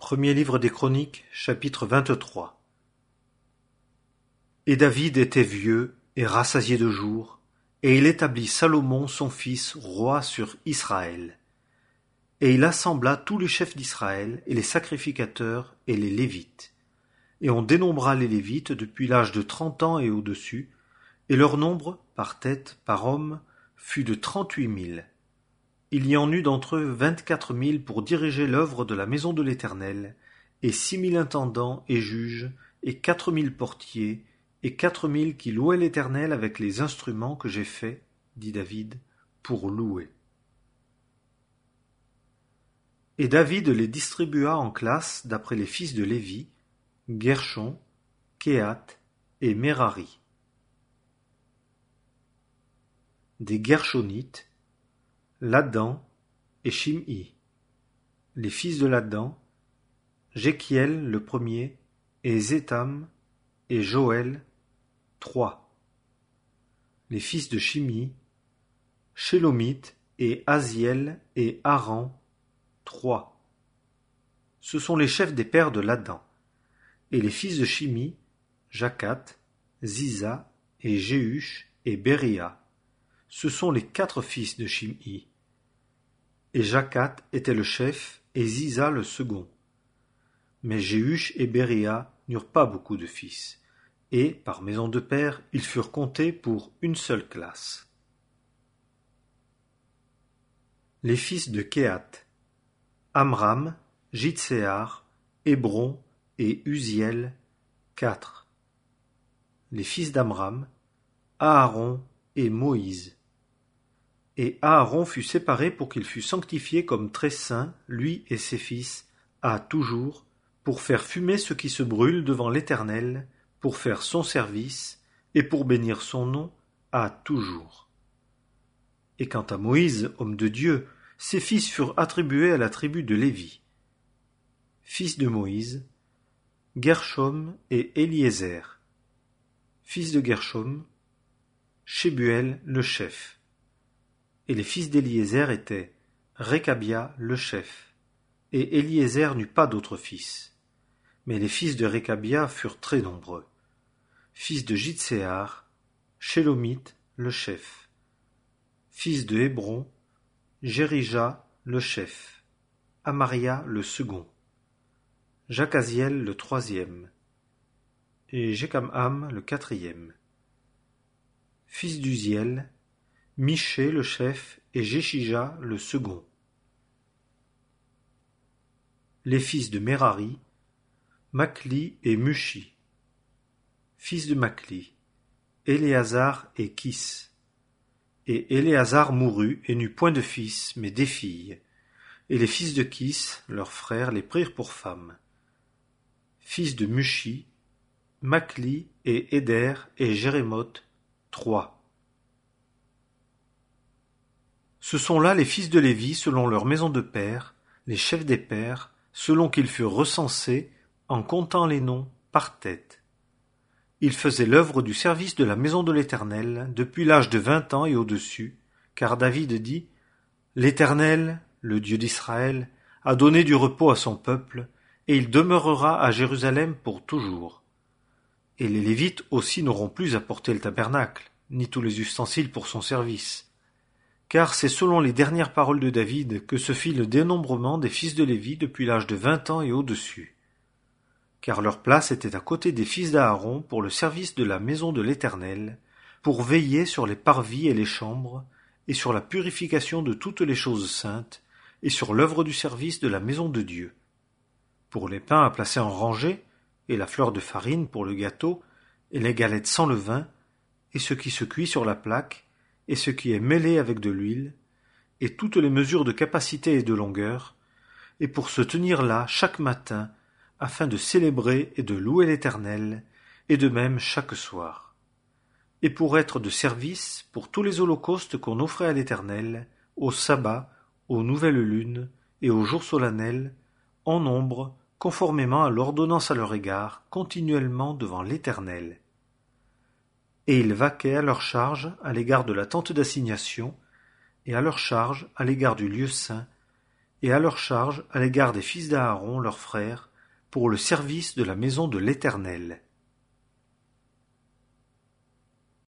Premier livre des Chroniques, chapitre 23. Et David était vieux et rassasié de jours, et il établit Salomon son fils roi sur Israël. Et il assembla tous les chefs d'Israël, et les sacrificateurs, et les Lévites. Et on dénombra les Lévites depuis l'âge de 30 ans et au-dessus, et leur nombre, par tête, par homme, fut de 38 000. Il y en eut d'entre eux 24 000 pour diriger l'œuvre de la maison de l'Éternel, et 6 000 intendants et juges, et 4 000 portiers, et 4 000 qui louaient l'Éternel avec les instruments que j'ai faits, dit David, pour louer. Et David les distribua en classes d'après les fils de Lévi, Guershon, Kehath et Merari. Des Gershonites, Ladan et Shim'i. Les fils de Ladan, Jekiel le premier, et Zétham, et Joël, 3. Les fils de Shim'i, Shélomith, et Aziel, et Haran, 3. Ce sont les chefs des pères de Ladan. Et les fils de Shim'i, Jakath, Ziza, et Jéhush, et Béria. Ce sont les 4 fils de Shim'i. Et Jakath était le chef, et Ziza le second. Mais Jéhush et Béria n'eurent pas beaucoup de fils, et, par maison de père, ils furent comptés pour une seule classe. Les fils de Kehath, Amram, Jitséar, Hébron et Uziel, 4. Les fils d'Amram, Aaron et Moïse. Et Aaron fut séparé pour qu'il fût sanctifié comme très saint, lui et ses fils, à toujours, pour faire fumer ce qui se brûle devant l'Éternel, pour faire son service, et pour bénir son nom, à toujours. Et quant à Moïse, homme de Dieu, ses fils furent attribués à la tribu de Lévi. Fils de Moïse, Gershom et Éliézer. Fils de Gershom, Shebuel le chef. Et les fils d'Éliézer étaient Récabia le chef. Et Éliézer n'eut pas d'autres fils. Mais les fils de Récabia furent très nombreux. Fils de Jitséar, Shélomith le chef. Fils de Hébron, Jérija le chef. Amaria le second. Jakaziel le troisième. Et Jékamham le quatrième. Fils d'Uziel, Miché le chef et Jéchija le second. Les fils de Merari, Makli et Mushi. Fils de Makli, Éléazar et Kis. Et Éléazar mourut et n'eut point de fils, mais des filles. Et les fils de Kis, leurs frères, les prirent pour femmes. Fils de Mushi, Makli et Éder et Jérémoth, 3. Ce sont là les fils de Lévi selon leur maison de père, les chefs des pères, selon qu'ils furent recensés, en comptant les noms par tête. Ils faisaient l'œuvre du service de la maison de l'Éternel depuis l'âge de 20 ans et au-dessus, car David dit « L'Éternel, le Dieu d'Israël, a donné du repos à son peuple, et il demeurera à Jérusalem pour toujours. Et les Lévites aussi n'auront plus à porter le tabernacle, ni tous les ustensiles pour son service. Car c'est selon les dernières paroles de David que se fit le dénombrement des fils de Lévi depuis l'âge de 20 ans et au-dessus. Car leur place était à côté des fils d'Aaron pour le service de la maison de l'Éternel, pour veiller sur les parvis et les chambres, et sur la purification de toutes les choses saintes, et sur l'œuvre du service de la maison de Dieu. Pour les pains à placer en rangée, et la fleur de farine pour le gâteau, et les galettes sans levain, et ce qui se cuit sur la plaque, et ce qui est mêlé avec de l'huile, et toutes les mesures de capacité et de longueur, et pour se tenir là chaque matin, afin de célébrer et de louer l'Éternel, et de même chaque soir. Et pour être de service pour tous les holocaustes qu'on offrait à l'Éternel, au sabbat, aux nouvelles lunes, et aux jours solennels, en nombre, conformément à l'ordonnance à leur égard, continuellement devant l'Éternel. Et ils vaquaient à leur charge à l'égard de la tente d'assignation, et à leur charge à l'égard du lieu saint, et à leur charge à l'égard des fils d'Aaron leurs frères, pour le service de la maison de l'Éternel.